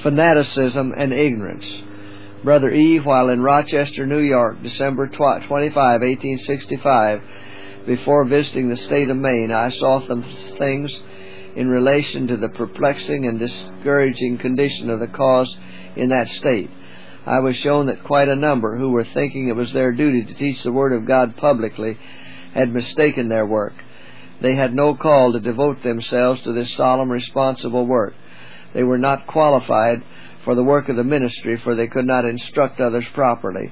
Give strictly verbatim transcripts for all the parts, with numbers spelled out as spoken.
Fanaticism and ignorance. Brother E., while in Rochester, New York, December twenty-fifth, eighteen sixty-five, before visiting the state of Maine, I saw some things in relation to the perplexing and discouraging condition of the cause in that state. I was shown that quite a number who were thinking it was their duty to teach the Word of God publicly had mistaken their work. They had no call to devote themselves to this solemn, responsible work. They were not qualified for the work of the ministry, for they could not instruct others properly.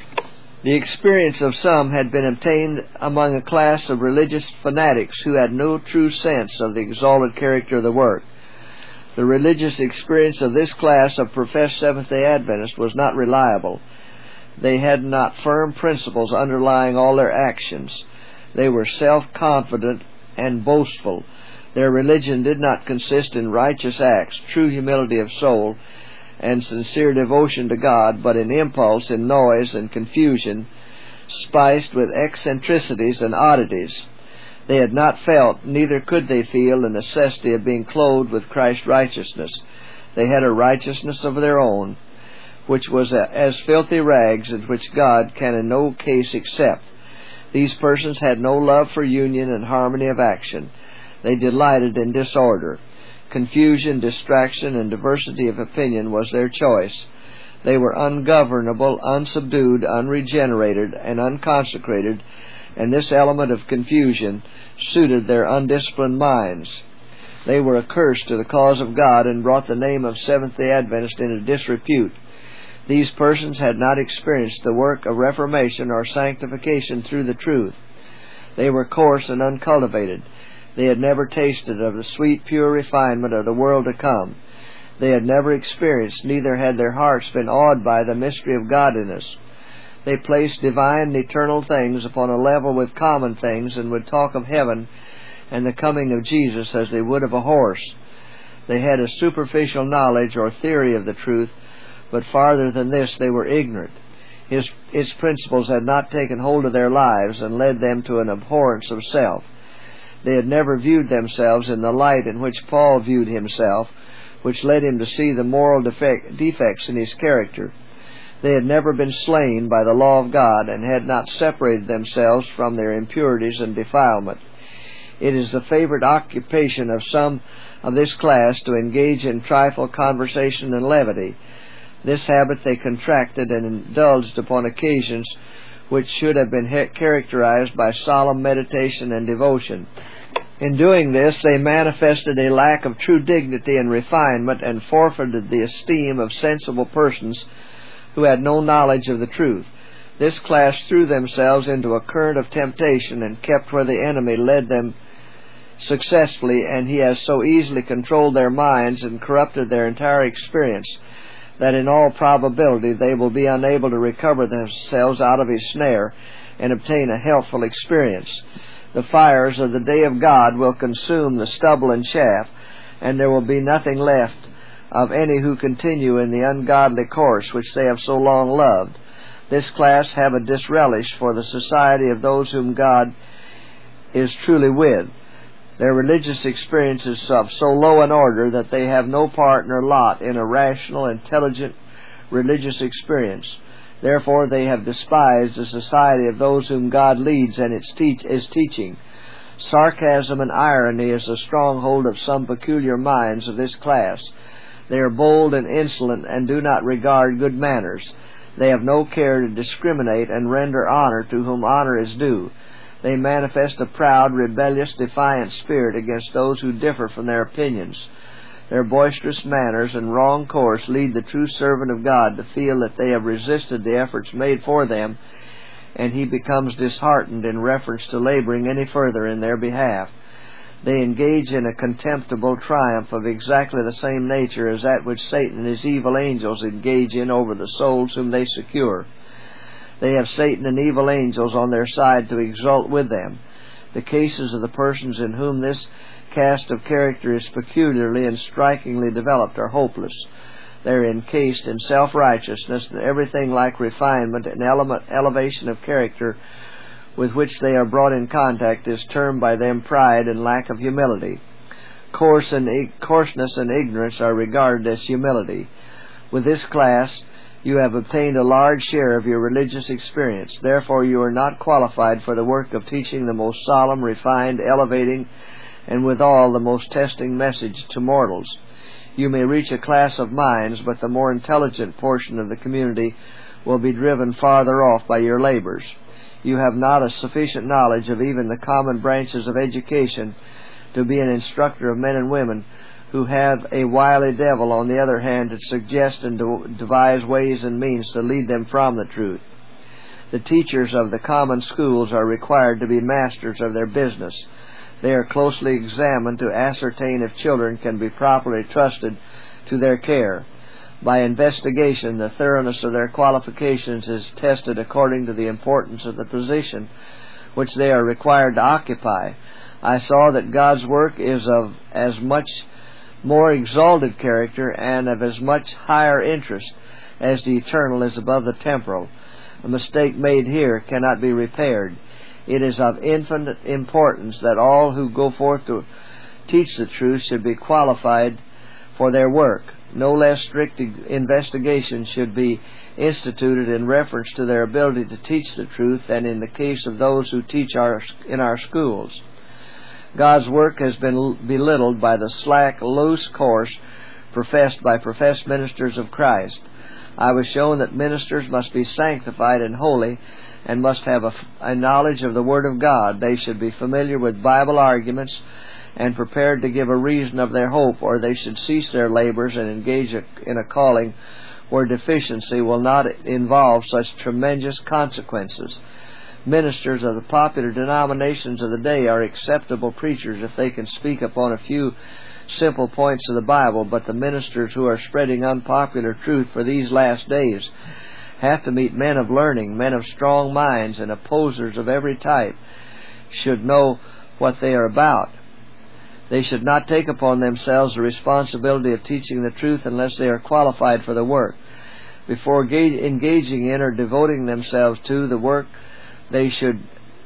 The experience of some had been obtained among a class of religious fanatics who had no true sense of the exalted character of the work. The religious experience of this class of professed Seventh-day Adventists was not reliable. They had not firm principles underlying all their actions. They were self-confident and boastful. Their religion did not consist in righteous acts, true humility of soul, and sincere devotion to God, but in impulse, in noise, and confusion, spiced with eccentricities and oddities. They had not felt, neither could they feel, the necessity of being clothed with Christ's righteousness. They had a righteousness of their own, which was as filthy rags, and which God can in no case accept. These persons had no love for union and harmony of action. They delighted in disorder. Confusion, distraction, and diversity of opinion was their choice. They were ungovernable, unsubdued, unregenerated, and unconsecrated, and this element of confusion suited their undisciplined minds. They were a curse to the cause of God and brought the name of Seventh-day Adventist into disrepute. These persons had not experienced the work of reformation or sanctification through the truth. They were coarse and uncultivated. They had never tasted of the sweet, pure refinement of the world to come. They had never experienced, neither had their hearts been awed by the mystery of godliness. They placed divine and eternal things upon a level with common things, and would talk of heaven and the coming of Jesus as they would of a horse. They had a superficial knowledge or theory of the truth, but farther than this they were ignorant. His, its principles had not taken hold of their lives and led them to an abhorrence of self. They had never viewed themselves in the light in which Paul viewed himself, which led him to see the moral defect, defects in his character. They had never been slain by the law of God, and had not separated themselves from their impurities and defilement. It is the favorite occupation of some of this class to engage in trifle, conversation, and levity. This habit they contracted and indulged upon occasions which should have been characterized by solemn meditation and devotion. In doing this, they manifested a lack of true dignity and refinement, and forfeited the esteem of sensible persons who had no knowledge of the truth. This class threw themselves into a current of temptation and kept where the enemy led them successfully, and he has so easily controlled their minds and corrupted their entire experience that in all probability they will be unable to recover themselves out of his snare and obtain a healthful experience. The fires of the day of God will consume the stubble and chaff, and there will be nothing left of any who continue in the ungodly course which they have so long loved. This class have a disrelish for the society of those whom God is truly with. Their religious experience is of so low an order that they have no part nor lot in a rational, intelligent religious experience. Therefore they have despised the society of those whom God leads and its teach, is teaching. Sarcasm and irony is the stronghold of some peculiar minds of this class. They are bold and insolent, and do not regard good manners. They have no care to discriminate and render honor to whom honor is due. They manifest a proud, rebellious, defiant spirit against those who differ from their opinions. Their boisterous manners and wrong course lead the true servant of God to feel that they have resisted the efforts made for them, and he becomes disheartened in reference to laboring any further in their behalf. They engage in a contemptible triumph of exactly the same nature as that which Satan and his evil angels engage in over the souls whom they secure. They have Satan and evil angels on their side to exult with them. The cases of the persons in whom this cast of character is peculiarly and strikingly developed are hopeless. They are encased in self-righteousness, and everything like refinement and element, elevation of character with which they are brought in contact is termed by them pride and lack of humility. Coarse and, coarseness and ignorance are regarded as humility. With this class, you have obtained a large share of your religious experience. Therefore, you are not qualified for the work of teaching the most solemn, refined, elevating, and withal the most testing message to mortals. You may reach a class of minds, but the more intelligent portion of the community will be driven farther off by your labors. You have not a sufficient knowledge of even the common branches of education to be an instructor of men and women who have a wily devil, on the other hand, to suggest and to devise ways and means to lead them from the truth. The teachers of the common schools are required to be masters of their business. They are closely examined to ascertain if children can be properly trusted to their care. By investigation, the thoroughness of their qualifications is tested according to the importance of the position which they are required to occupy. I saw that God's work is of as much more exalted character and of as much higher interest as the eternal is above the temporal. A mistake made here cannot be repaired. It is of infinite importance that all who go forth to teach the truth should be qualified for their work. No less strict investigation should be instituted in reference to their ability to teach the truth than in the case of those who teach our, in our schools. God's work has been belittled by the slack, loose course professed by professed ministers of Christ. I was shown that ministers must be sanctified and holy and must have a, a knowledge of the Word of God. They should be familiar with Bible arguments and prepared to give a reason of their hope, or they should cease their labors and engage in a calling where deficiency will not involve such tremendous consequences. Ministers of the popular denominations of the day are acceptable preachers if they can speak upon a few simple points of the Bible, but the ministers who are spreading unpopular truth for these last days have to meet men of learning, men of strong minds, and opposers of every type should know what they are about. They should not take upon themselves the responsibility of teaching the truth unless they are qualified for the work. Before engaging in or devoting themselves to the work, they should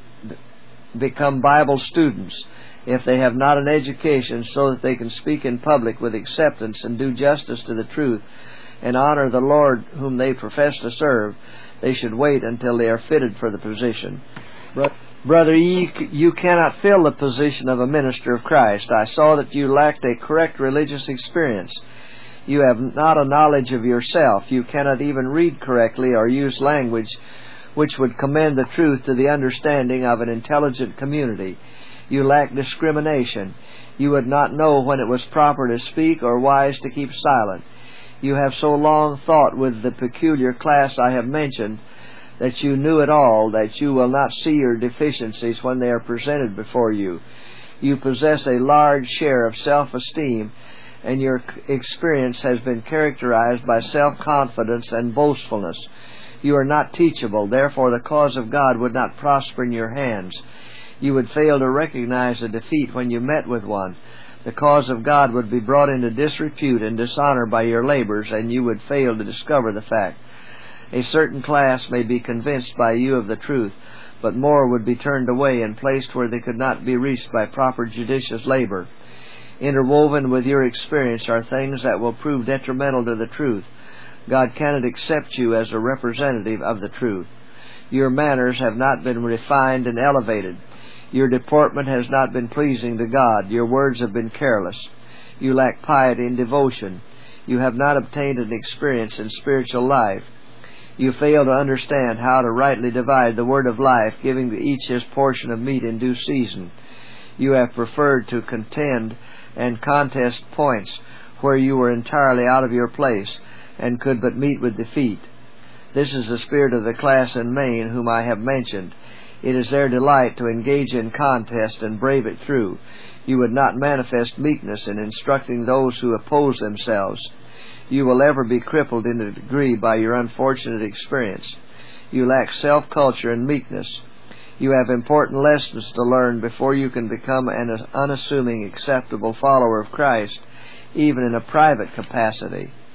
become Bible students. If they have not an education so that they can speak in public with acceptance and do justice to the truth and honor the Lord whom they profess to serve, they should wait until they are fitted for the position. Brother E., you cannot fill the position of a minister of Christ. I saw that you lacked a correct religious experience. You have not a knowledge of yourself. You cannot even read correctly or use language which would commend the truth to the understanding of an intelligent community. You lack discrimination. You would not know when it was proper to speak or wise to keep silent. You have so long thought with the peculiar class I have mentioned that you knew it all, that you will not see your deficiencies when they are presented before you. You possess a large share of self-esteem, and your experience has been characterized by self-confidence and boastfulness. You are not teachable, therefore the cause of God would not prosper in your hands. You would fail to recognize a defeat when you met with one. The cause of God would be brought into disrepute and dishonor by your labors, and you would fail to discover the fact. A certain class may be convinced by you of the truth, but more would be turned away and placed where they could not be reached by proper judicious labor. Interwoven with your experience are things that will prove detrimental to the truth. God cannot accept you as a representative of the truth. Your manners have not been refined and elevated. Your deportment has not been pleasing to God. Your words have been careless. You lack piety and devotion. You have not obtained an experience in spiritual life. You fail to understand how to rightly divide the word of life, giving to each his portion of meat in due season. You have preferred to contend and contest points where you were entirely out of your place and could but meet with defeat. This is the spirit of the class in Maine whom I have mentioned. It is their delight to engage in contest and brave it through. You would not manifest meekness in instructing those who oppose themselves. You will ever be crippled in a degree by your unfortunate experience. You lack self-culture and meekness. You have important lessons to learn before you can become an unassuming, acceptable follower of Christ, even in a private capacity.